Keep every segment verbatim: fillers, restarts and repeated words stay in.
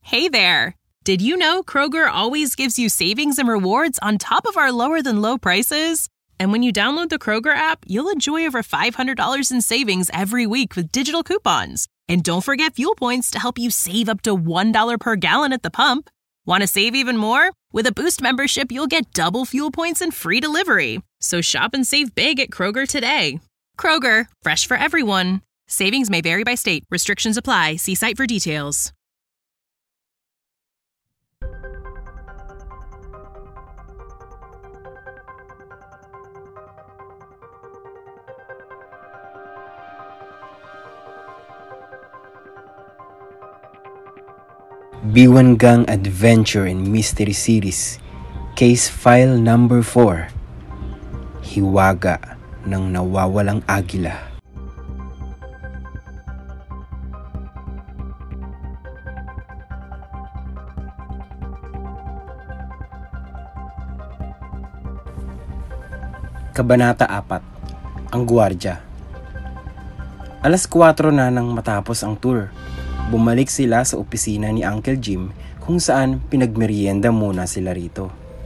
Hey there! Did you know Kroger always gives you savings and rewards on top of our lower-than-low prices? And when you download the Kroger app, you'll enjoy over five hundred dollars in savings every week with digital coupons. And don't forget fuel points to help you save up to one dollar per gallon at the pump. Want to save even more? With a Boost membership, you'll get double fuel points and free delivery. So shop and save big at Kroger today. Kroger, fresh for everyone. Savings may vary by state. Restrictions apply. See site for details. Biwan Gang Adventure and Mystery Series Case File Number four, Hiwaga ng Nawawalang Agila. Kabanata apat, Ang Guwardya. Alas kwatro na nang matapos ang tour. Bumalik sila sa opisina ni Uncle Jim kung saan pinagmerienda muna sila rito.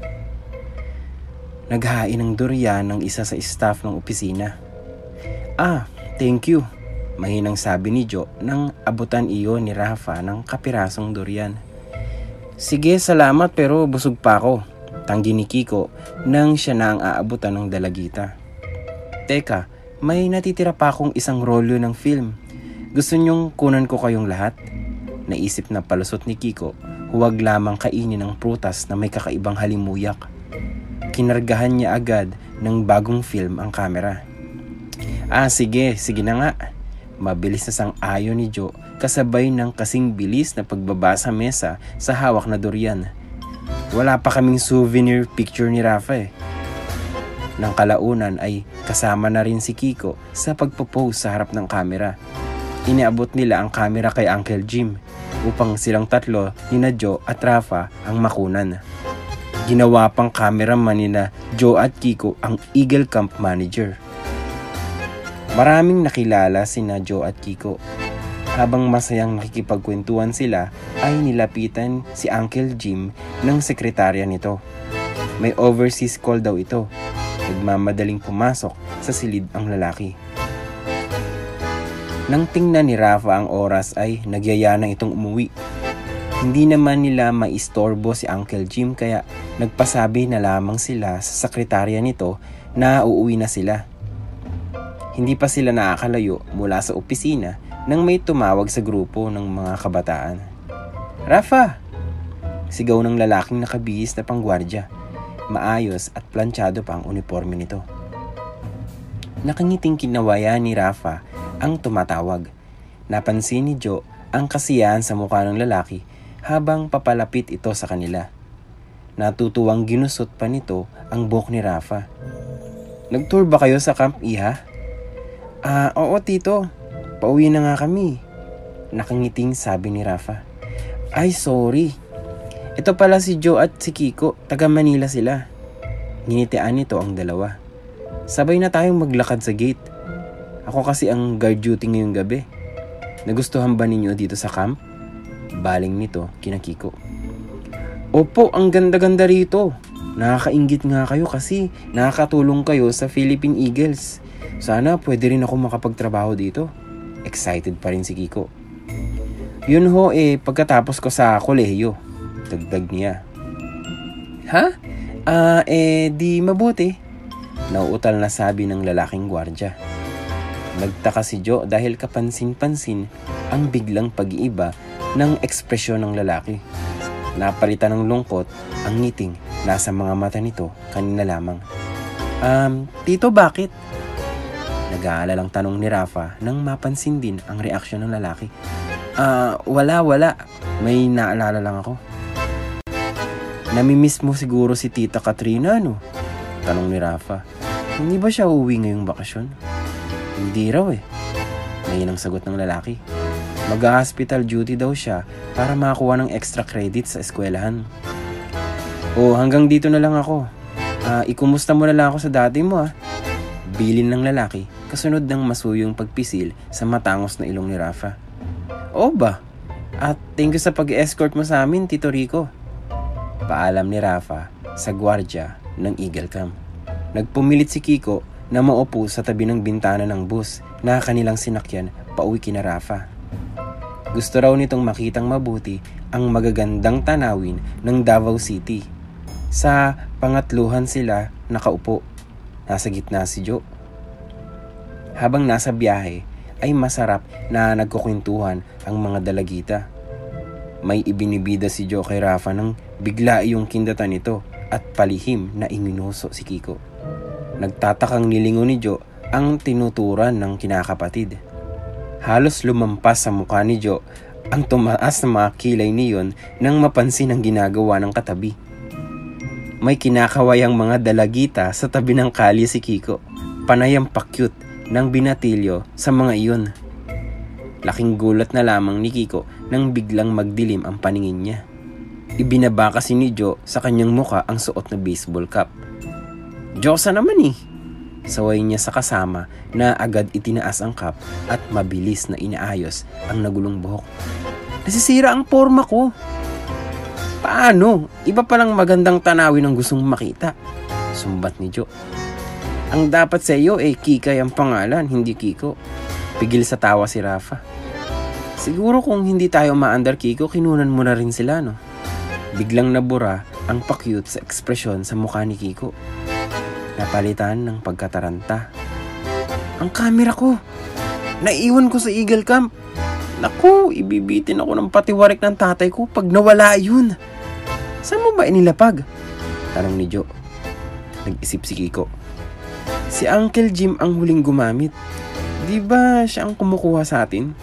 Naghain ng durian ng isa sa staff ng opisina. Ah, thank you, mahinang sabi ni Joe nang abutan iyon ni Rafa ng kapirasong durian. Sige, salamat pero busog pa ako, tanggi ni Kiko nang siya na ang aabutan ng dalagita. Teka, may natitira pa akong isang rolyo ng film. Gusto niyong kunan ko kayong lahat? Naisip na palusot ni Kiko, huwag lamang kainin ng prutas na may kakaibang halimuyak. Kinargahan niya agad ng bagong film ang kamera. Ah, sige, sige na nga. Mabilis na sang-ayon ni Joe kasabay ng kasing bilis na pagbaba sa mesa sa hawak na durian. Wala pa kaming souvenir picture ni Rafa eh. Nang kalaunan ay kasama na rin si Kiko sa pagpo-pose sa harap ng kamera. Iniabot nila ang camera kay Uncle Jim upang silang tatlo, nina Joe at Rafa, ang makunan. Ginawa pang cameraman nina Joe at Kiko ang Eagle Camp Manager. Maraming nakilala sina Joe at Kiko. Habang masayang nakikipagkwentuhan sila, ay nilapitan si Uncle Jim ng sekretarya nito. May overseas call daw ito. Nagmamadaling pumasok sa silid ang lalaki. Nang tingnan ni Rafa ang oras ay nagyaya na itong umuwi. Hindi naman nila maistorbo si Uncle Jim kaya nagpasabi na lamang sila sa sekretarya nito na uuwi na sila. Hindi pa sila nakakalayo mula sa opisina nang may tumawag sa grupo ng mga kabataan. Rafa! Sigaw ng lalaking nakabihis na panggwardya. Maayos at planchado pa ang uniforme nito. Nakangiting kinawaya ni Rafa ang tumatawag. Napansin ni Joe ang kasiyahan sa mukha ng lalaki habang papalapit ito sa kanila. Natutuwang ginusot pa nito ang buhok ni Rafa. Nag-tour ba kayo sa Camp Iha? Ah, oo tito. Pauwi na nga kami. Nakangiting sabi ni Rafa. Ay, sorry. Ito pala si Joe at si Kiko. Taga Manila sila. Nginitian nito ang dalawa. Sabay na tayong maglakad sa gate. Ako kasi ang guard duty ngayong gabi. Nagustuhan ba ninyo dito sa camp? Baling nito kina Kiko. Opo, ang ganda-ganda rito. Nakakainggit nga kayo kasi nakakatulong kayo sa Philippine Eagles. Sana pwede rin ako makapagtrabaho dito. Excited pa rin si Kiko. Yun ho eh, pagkatapos ko sa kolehiyo. Dagdag niya. Ha? Ah, eh di mabuti. Nauutal na sabi ng lalaking gwardya. Nagtaka si Joe dahil kapansin-pansin ang biglang pag-iiba ng ekspresyon ng lalaki. Napalitan ng lungkot ang ngiting nasa mga mata nito kanina lamang. Um, tito bakit? Nag-aalalang tanong ni Rafa nang mapansin din ang reaksyon ng lalaki. Ah, uh, wala wala. May naalala lang ako. Namimiss mo siguro si Tita Katrina, no? Tanong ni Rafa. Hindi ba siya uuwi ngayong bakasyon? Hindi raw eh. Ngayon ang sagot ng lalaki. Mag-hospital duty daw siya para makakuha ng extra credit sa eskwelahan. O hanggang dito na lang ako. Uh, ikumusta mo na lang ako sa dati mo ah. Bilin ng lalaki kasunod ng masuyong pagpisil sa matangos na ilong ni Rafa. O ba? At thank you sa pag-escort mo sa amin, Tito Rico. Paalam ni Rafa sa gwardya ng Eagle Camp. Nagpumilit si Kiko na maupo sa tabi ng bintana ng bus na kanilang sinakyan pauwi kina Rafa. Gusto raw nitong makitang mabuti ang magagandang tanawin ng Davao City. Sa pangatluhan sila nakaupo. Nasa gitna si Jo. Habang nasa biyahe ay masarap na nagkukwentuhan ang mga dalagita. May ibinibida si Jo kay Rafa nang bigla iyong kindatan nito at palihim na iminuso si Kiko. Nagtatakang nilingon ni Jo ang tinuturan ng kinakapatid. Halos lumampas sa mukha ni Jo ang tumaas na mga kilay niyon nang mapansin ang ginagawa ng katabi. May kinakawayang mga dalagita sa tabi ng kalye si Kiko. Panayang pakyut ng binatilyo sa mga iyon. Laking gulat na lamang ni Kiko nang biglang magdilim ang paningin niya. Ibinaba kasi ni Jo sa kanyang muka ang suot na baseball cap. Diyosa naman eh! Saway niya sa kasama na agad itinaas ang cap at mabilis na inaayos ang nagulong buhok. Nasisira ang forma ko! Paano? Iba palang magandang tanawin ang gustong makita. Sumbat ni Jo. Ang dapat sa iyo eh Kikay ang pangalan, hindi Kiko. Pigil sa tawa si Rafa. Siguro kung hindi tayo ma-under Kiko, kinunan mo na rin sila, no? Biglang nabura ang pakyut sa ekspresyon sa mukha ni Kiko. Napalitan ng pagkataranta. Ang kamera ko! Naiwan ko sa Eagle Camp! Naku, ibibitin ako ng patiwarik ng tatay ko pag nawala yun. Saan mo ba inilapag? Tanong ni Jo. Nag-isip si Kiko. Si Uncle Jim ang huling gumamit. Di ba siya ang kumukuha sa atin?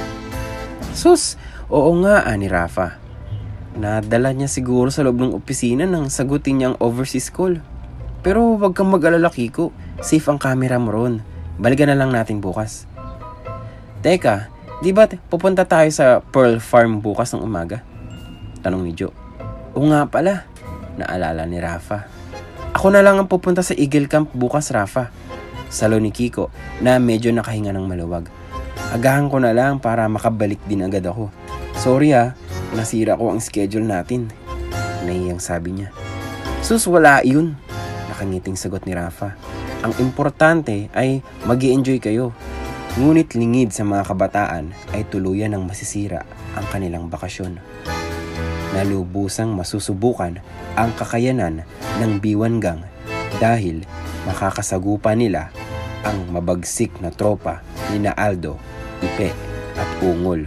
Sus, oo nga, ani Rafa. Nadala niya siguro sa loob ng opisina nang sagutin niyang overseas call. Pero wag kang mag-alala, Kiko. Safe ang camera mo ron. Balikan na lang natin bukas. Teka, di ba pupunta tayo sa Pearl Farm bukas ng umaga? Tanong ni Jo. O nga pala, naalala ni Rafa. Ako na lang ang pupunta sa Eagle Camp bukas, Rafa. Salo ni Kiko na medyo nakahinga ng maluwag. Agahan ko na lang para makabalik din agad ako. Sorry ha, nasira ko ang schedule natin. Naiyang sabi niya. Sus, wala yun. Nakangiting sagot ni Rafa. Ang importante ay mag-i-enjoy kayo. Ngunit lingid sa mga kabataan ay tuluyan ng masisira ang kanilang bakasyon. Nalubusang masusubukan ang kakayanan ng biwangang dahil makakasagupa nila ang mabagsik na tropa ni na Aldo, Ipe at Ungol.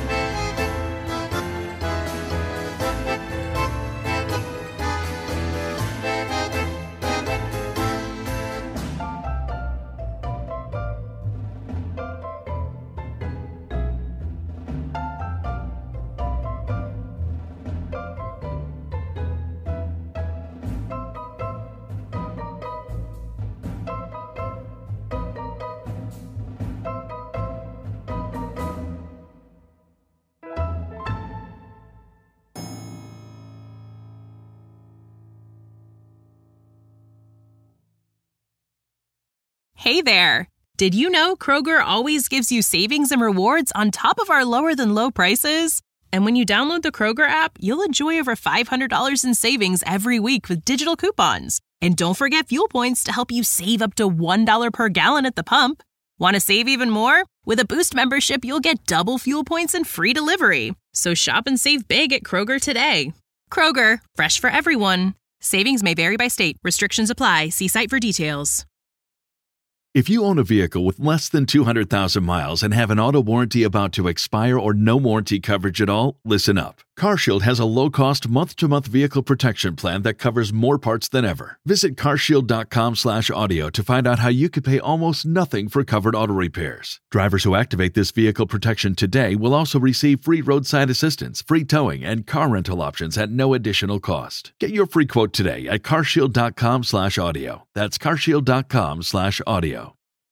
Hey there! Did you know Kroger always gives you savings and rewards on top of our lower-than-low prices? And when you download the Kroger app, you'll enjoy over five hundred dollars in savings every week with digital coupons. And don't forget fuel points to help you save up to one dollar per gallon at the pump. Want to save even more? With a Boost membership, you'll get double fuel points and free delivery. So shop and save big at Kroger today. Kroger, fresh for everyone. Savings may vary by state. Restrictions apply. See site for details. If you own a vehicle with less than two hundred thousand miles and have an auto warranty about to expire or no warranty coverage at all, listen up. CarShield has a low-cost month-to-month vehicle protection plan that covers more parts than ever. Visit carshield.com slash audio to find out how you could pay almost nothing for covered auto repairs. Drivers who activate this vehicle protection today will also receive free roadside assistance, free towing, and car rental options at no additional cost. Get your free quote today at carshield.com slash audio. That's carshield.com slash audio.